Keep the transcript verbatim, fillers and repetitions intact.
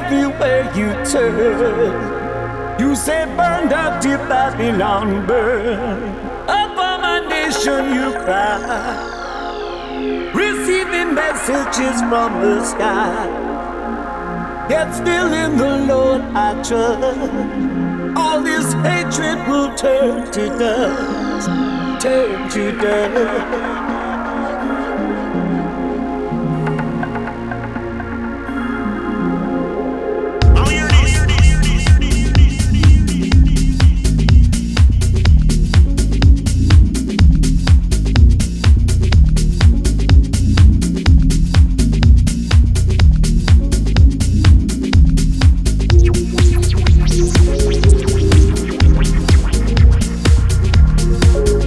everywhere you turn. You say burn down to Babylon, burn. Upon my nation you cry, receiving messages from the sky. Yet still in the Lord I trust. All this hatred will turn to dust, turn to dust.